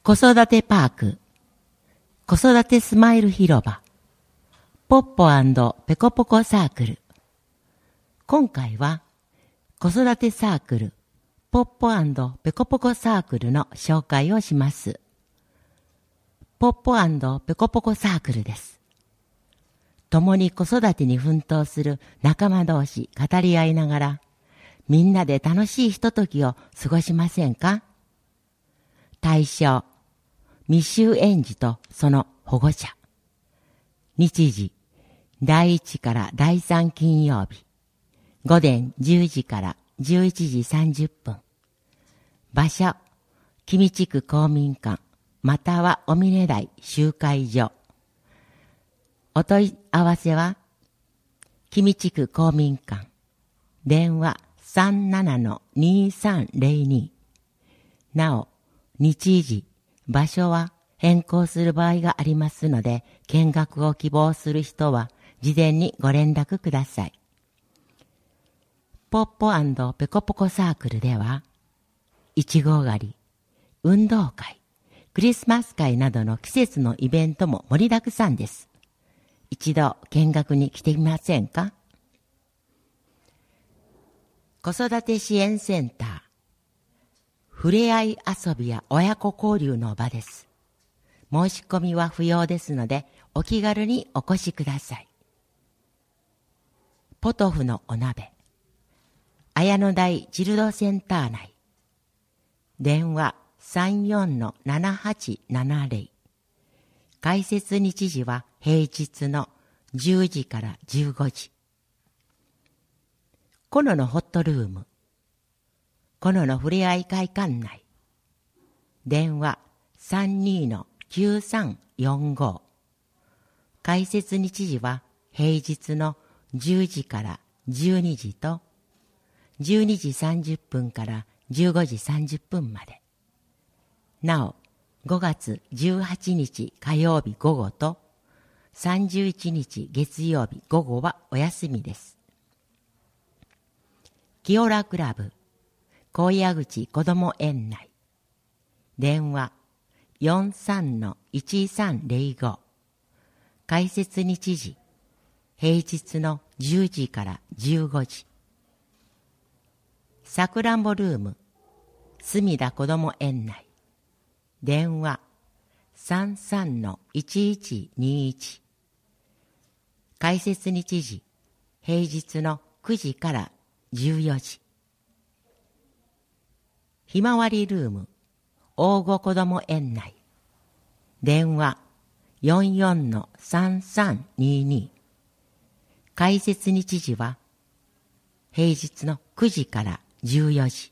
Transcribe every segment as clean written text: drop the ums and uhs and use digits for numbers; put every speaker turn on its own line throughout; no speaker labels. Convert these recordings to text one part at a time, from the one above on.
子育てパーク、子育てスマイル広場、ポッポ&ペコポコサークル。今回は子育てサークル、ポッポ&ペコポコサークルの紹介をします。ポッポ&ペコポコサークルです。共に子育てに奮闘する仲間同士語り合いながら、みんなで楽しいひとときを過ごしませんか？対象、未就園児とその保護者。日時、第1から第3金曜日。午前10時から11時30分。場所、君地区公民館、またはお峰台集会所。お問い合わせは、君地区公民館。電話37-2302。なお、日時、場所は変更する場合がありますので、見学を希望する人は事前にご連絡ください。ポッポ&ペコポコサークルでは、いちご狩り、運動会、クリスマス会などの季節のイベントも盛りだくさんです。一度見学に来てみませんか？子育て支援センター、ふれあい遊びや親子交流の場です。申し込みは不要ですので、お気軽にお越しください。ポトフのお鍋、綾野台チルドセンター内。電話34-7870。開設日時は平日の10時から15時。コノのホットルーム、コノのふれあい会館内。電話32-9345。開設日時は平日の10時から12時と12時30分から15時30分まで。なお、5月18日火曜日午後と31日月曜日午後はお休みです。キオラクラブ、高野口こども園内。電話43-1305。開設日時、平日の10時から15時。さくらんぼルーム、隅田こども園内。電話33-1121。開設日時、平日の9時から14時。ひまわりルーム、大子こども園内。電話44-3322。開設日時は平日の9時から14時。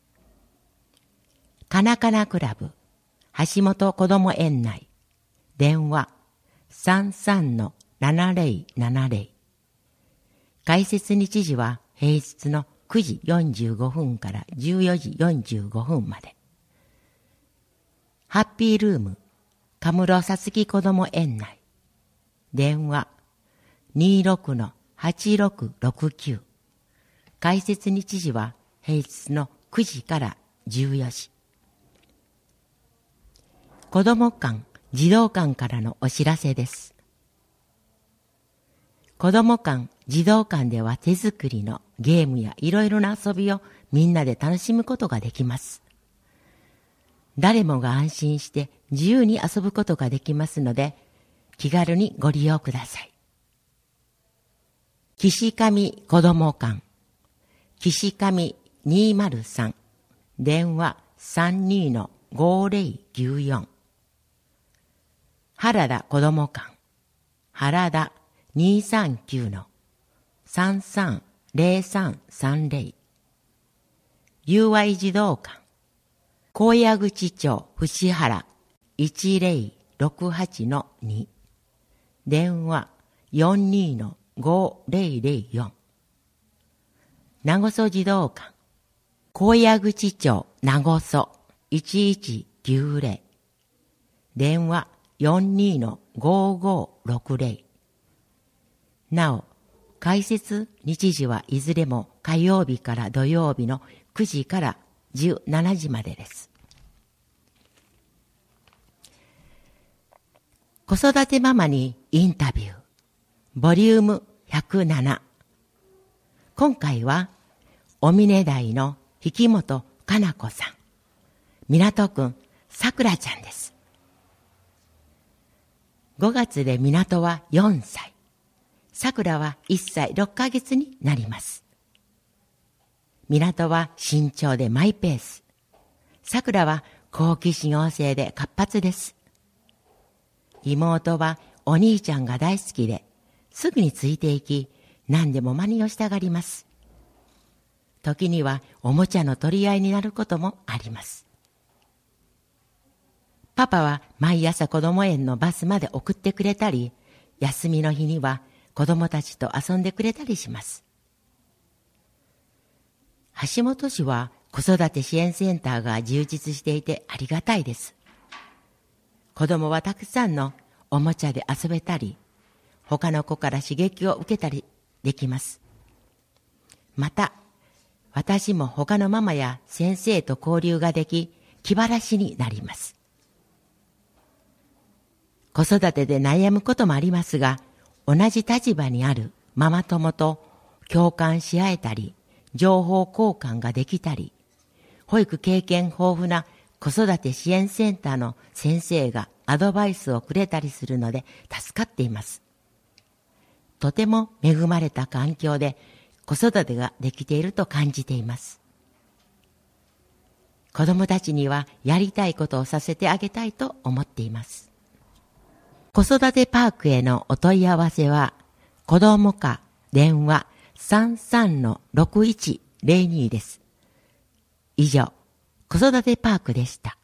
かなかなクラブ、橋本こども園内。電話33-7070。開設日時は平日の9時45分から14時45分まで。ハッピールーム、かむろさつきこども園内。電話26-8669。開設日時は平日の9時から14時。子ども館、児童館からのお知らせです。子ども館、児童館では手作りのゲームやいろいろな遊びをみんなで楽しむことができます。誰もが安心して自由に遊ぶことができますので、気軽にご利用ください。岸上子ども館、岸上203。電話32-5094。原田こども館、原田239-330330。友愛児童館、高野口町伏原1068-2。電話42-5004。名護そ児童館、高野口町名護そ1190。電話42-5560。なお、開設日時はいずれも火曜日から土曜日の9時から17時までです。 子育てママにインタビュー、ボリューム107。今回は、おみね台の引本かな子さん、港くんさくらちゃんです。5月で港は4歳、さくらは1歳6ヶ月になります。港は慎重でマイペース。さくらは好奇心旺盛で活発です。妹はお兄ちゃんが大好きで、すぐについていき、何でも真似をしたがります。時にはおもちゃの取り合いになることもあります。パパは毎朝子供園のバスまで送ってくれたり、休みの日には子供たちと遊んでくれたりします。橋本市は子育て支援センターが充実していてありがたいです。子供はたくさんのおもちゃで遊べたり、他の子から刺激を受けたりできます。また、私も他のママや先生と交流ができ、気晴らしになります。子育てで悩むこともありますが、同じ立場にあるママ友と共感し合えたり、情報交換ができたり、保育経験豊富な子育て支援センターの先生がアドバイスをくれたりするので助かっています。とても恵まれた環境で子育てができていると感じています。子供たちにはやりたいことをさせてあげたいと思っています。子育てパークへのお問い合わせは、子ども課電話 33-6102 です。以上、子育てパークでした。